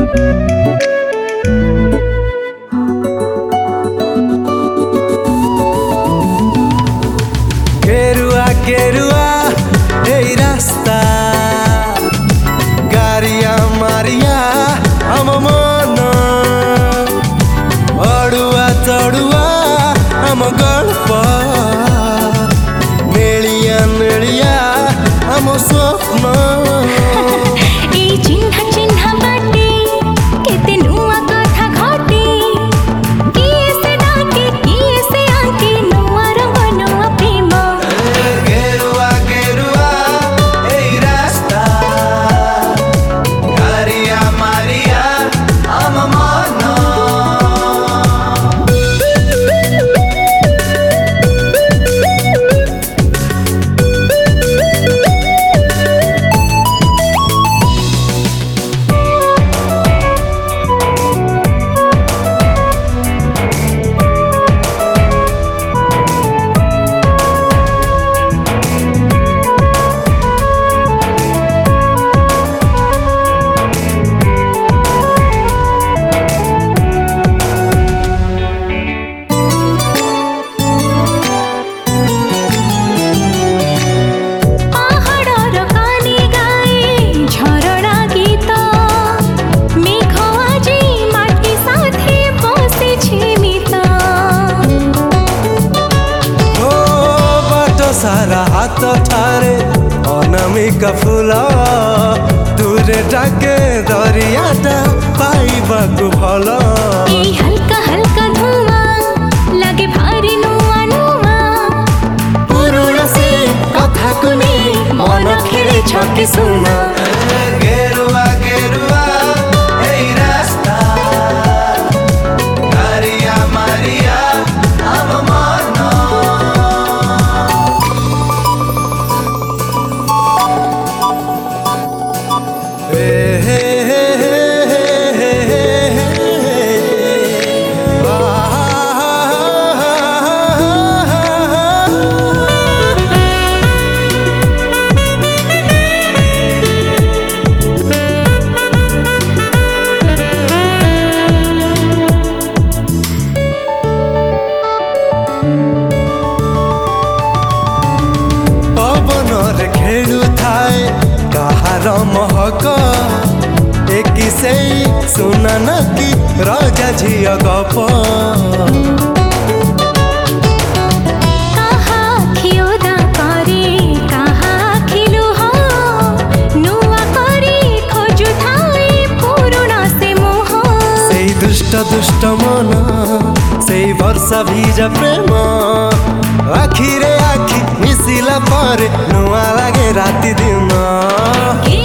गेरुआ गेरुआ এই রাস্তা গারিয়া মারিয়া আম মন অড়ুয়া চড়ুয়া আম গল্প নেড়িয়া নেড়িয়া আম স্বপ্ন सारा हाथ ठारे अनामिका फूल दूरे डाके दरियाटा पाइबाकु भल हल्का हल्का धुआं लगे भारी नुआ नुआ पुरुଣା से कथा कुनी मन खेले छके सुना गेरुआ गेरुआ এই রাস্তা গারিয়া মারিয়া আম মন खेलु थाए कहार महक एक से सुना न कि राजा झिया गप कहा खियोदा करे कहा खिलु हो नुआ करे खोजु थाए पुरुଣା से मोह से दुष्ट दुष्ट मन से वर्षा भीज प्रेम आखिरे आखि मिसिला पर नुआ लागे राति दिन।